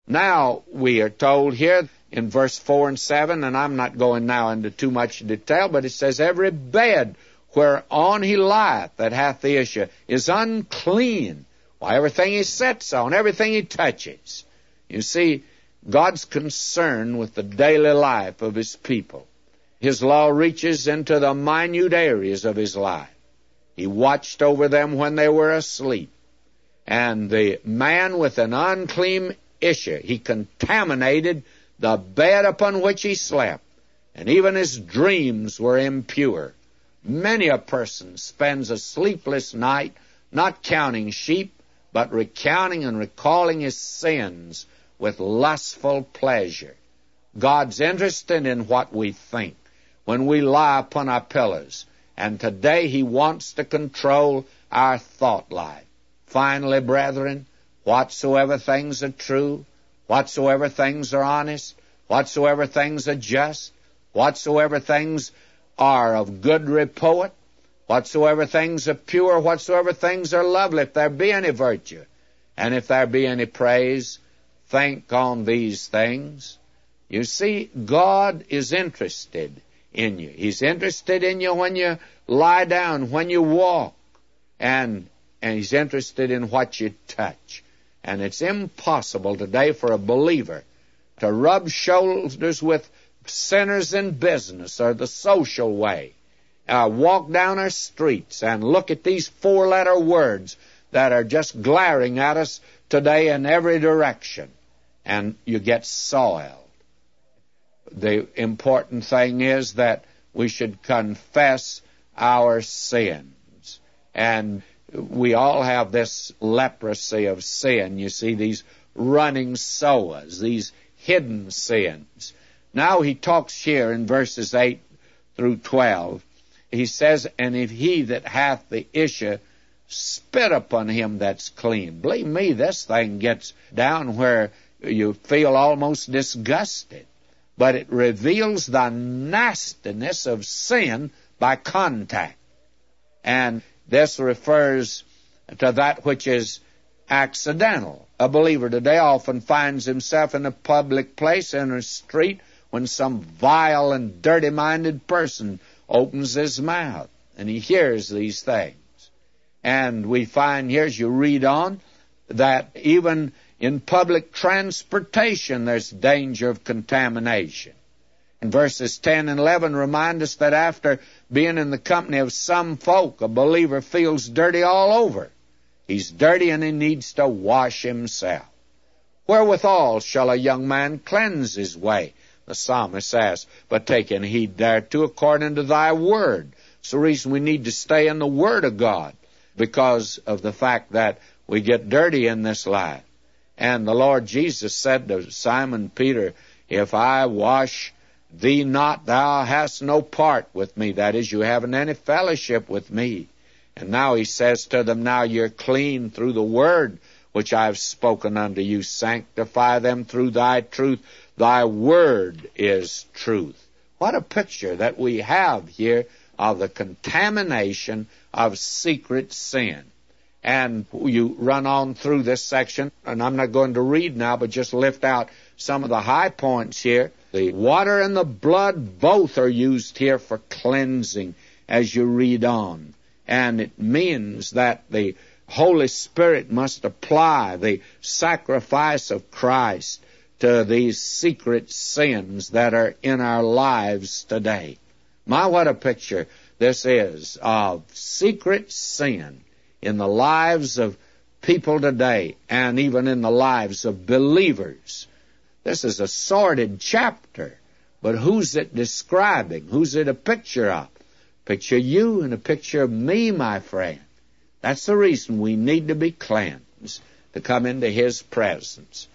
Now, we are told here in verse 4 and 7, and I'm not going now into too much detail, but it says, every bed whereon he lieth that hath the issue is unclean. Why, everything he sits on, everything he touches. You see, God's concerned with the daily life of his people. His law reaches into the minute areas of his life. He watched over them when they were asleep. And the man with an unclean issue, he contaminated the bed upon which he slept, and even his dreams were impure. Many a person spends a sleepless night, not counting sheep, but recounting and recalling his sins with lustful pleasure. God's interested in what we think when we lie upon our pillows, and today he wants to control our thought life. Finally, brethren, whatsoever things are true, whatsoever things are honest, whatsoever things are just, whatsoever things are of good report, whatsoever things are pure, whatsoever things are lovely, if there be any virtue, and if there be any praise, think on these things. You see, God is interested in you. He's interested in you when you lie down, when you walk, and he's interested in what you touch. And it's impossible today for a believer to rub shoulders with sinners in business or the social way, walk down our streets and look at these four-letter words that are just glaring at us today in every direction, and you get soiled. The important thing is that we should confess our sins. And we all have this leprosy of sin. You see, these running soas, these hidden sins. Now he talks here in verses 8 through 12. He says, and if he that hath the issue spit upon him that's clean. Believe me, this thing gets down where you feel almost disgusted. But it reveals the nastiness of sin by contact. And this refers to that which is accidental. A believer today often finds himself in a public place, in a street, when some vile and dirty-minded person opens his mouth, and he hears these things. And we find here, as you read on, that even in public transportation there's danger of contamination. And verses 10 and 11 remind us that after being in the company of some folk, a believer feels dirty all over. He's dirty and he needs to wash himself. Wherewithal shall a young man cleanse his way? The psalmist says, but taking heed thereto according to thy word. It's the reason we need to stay in the word of God, because of the fact that we get dirty in this life. And the Lord Jesus said to Simon Peter, if I wash thee not, thou hast no part with me. That is, you haven't any fellowship with me. And now he says to them, now you're clean through the word which I have spoken unto you. Sanctify them through thy truth. Thy word is truth. What a picture that we have here of the contamination of secret sin. And you run on through this section, and I'm not going to read now, but just lift out some of the high points here. The water and the blood both are used here for cleansing as you read on. And it means that the Holy Spirit must apply the sacrifice of Christ to these secret sins that are in our lives today. My, what a picture this is of secret sin in the lives of people today, and even in the lives of believers. This is a sordid chapter, but who's it describing? Who's it a picture of? Picture you and a picture of me, my friend. That's the reason we need to be cleansed, to come into his presence.